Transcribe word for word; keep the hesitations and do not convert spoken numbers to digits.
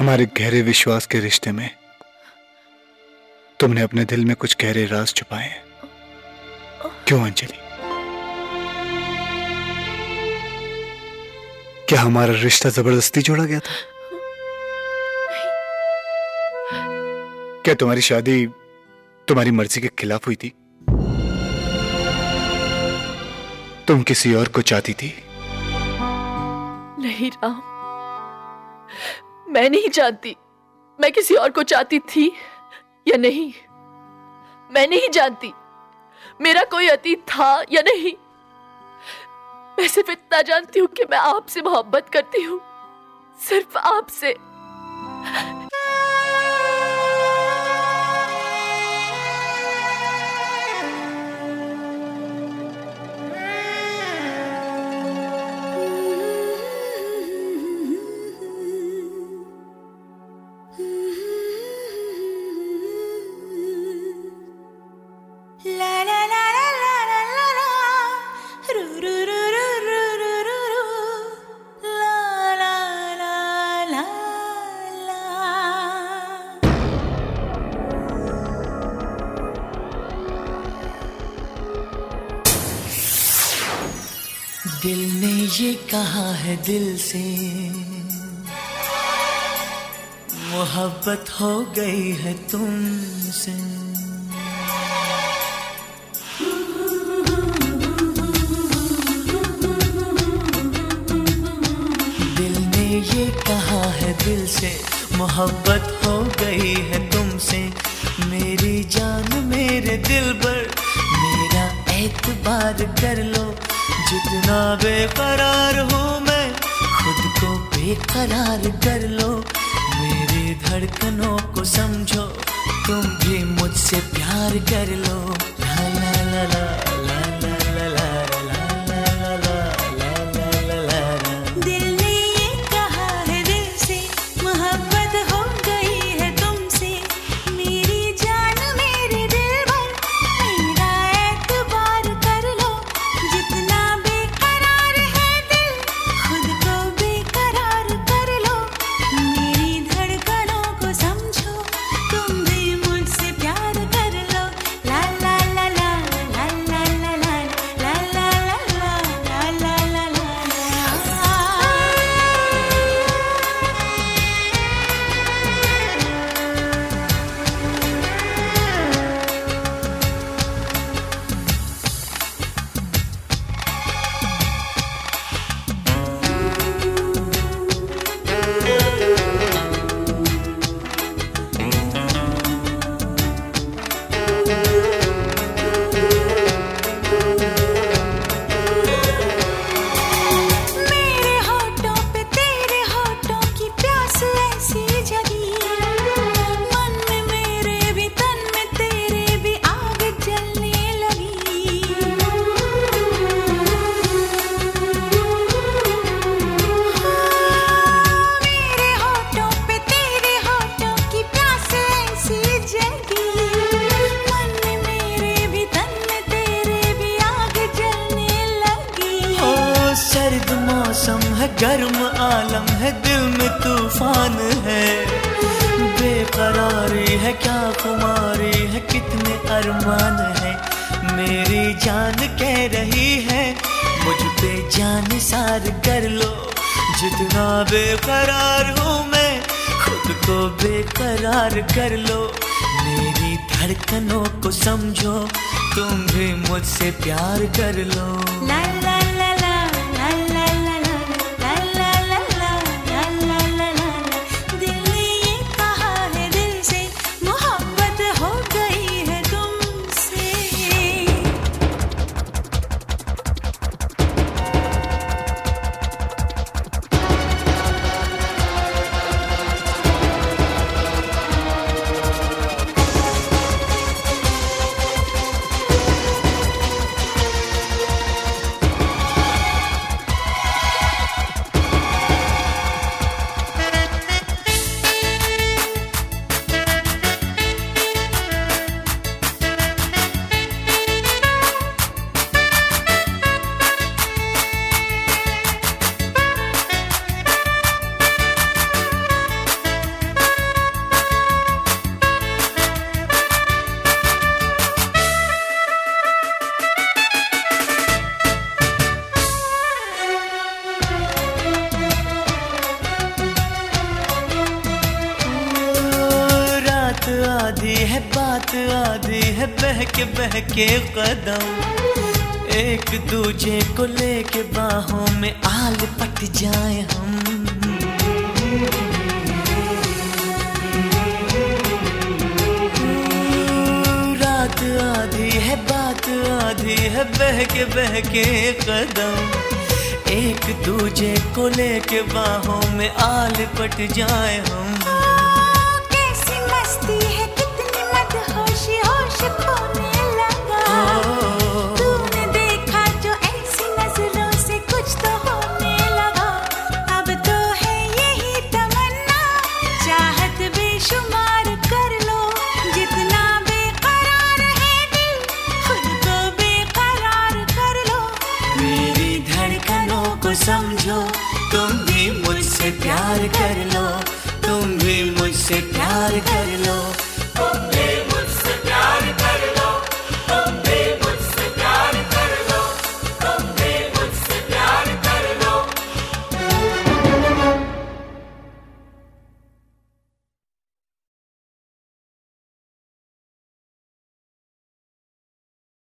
हमारे गहरे विश्वास के रिश्ते में तुमने अपने दिल में कुछ गहरे राज छुपाए हैं। क्यों अंजलि? क्या हमारा रिश्ता जबरदस्ती जोड़ा गया था? क्या तुम्हारी शादी तुम्हारी मर्जी के खिलाफ हुई थी? तुम किसी और को चाहती थी? नहीं राम, मैं नहीं जानती मैं किसी और को चाहती थी या नहीं। मैं नहीं जानती मेरा कोई अतीत था या नहीं। मैं सिर्फ इतना जानती हूं कि मैं आपसे मोहब्बत करती हूं, सिर्फ आपसे। दिल ने ये कहा है दिल से, मोहब्बत हो गई है तुमसे। दिल ने ये कहा है दिल से, मोहब्बत हो गई है तुमसे। मेरी जान मेरे दिल पर मेरा एतबार कर लो। जितना बेकरार हूँ मैं, खुद को बेकरार कर लो। मेरी धड़कनों को समझो, तुम भी मुझसे प्यार कर लो। ला ला ला ला ला ला ला ला ला ला ला ला। दिल ने ये कहा है दिल से, मोहब्बत हो गई है तुमसे। मेरी जान मेरे दिल पर मेरा एतबार कर लो। जितना बेकरार है दिल, खुद को बेकरार कर लो। मेरी धड़कनों को समझो, तुम भी मुझसे प्यार कर लो। ला ला ला ला ला ला ला ला ला ला ला ला ला ला। मेरे होठों पे तेरे होठों की प्यास ऐसी जगी। मन में मेरे भी तन में तेरे भी आग जलने लगी। मेरे होठों पे तेरे होठों की प्यास ऐसी जगी। मन में मेरे भी तन में तेरे भी आग जलने लगी। ओ सर्द मौसम है, गर्म आलम है, दिल में तूफान है। बेकरारी है, क्या खुमारी है, कितने अरमान है। मेरी जान कह रही है, मुझ पे जान सार कर लो। जितना बेकरार हूँ मैं, खुद को बेकरार कर लो। मेरी धड़कनों को समझो, तुम भी मुझसे प्यार कर लो। ला ला ला ला ला ला ला ला ला ला ला ला ला ला। दिल ने ये कहा है दिल से, मोहब्बत हो गई है तुमसे। ला रात आधी है बहके बहके कदम, एक दूजे को लेके बाहों में आल पट जाए हम। रात आधी है बात आधी है बहके बहके कदम, एक दूजे को लेके बाहों में आल पट जाए हम। कैसी मस्ती है कितनी मदहोशी होश खोने लगा, तूने देखा जो ऐसी नजरों से कुछ तो होने लगा। अब तो है यही तमन्ना, चाहत बेशुमार कर लो, जितना बेकरार है दिल खुद को बेकरार कर लो। मेरी धड़कनों को समझो, तुम भी मुझसे प्यार कर लो, तुम भी मुझसे प्यार कर लो।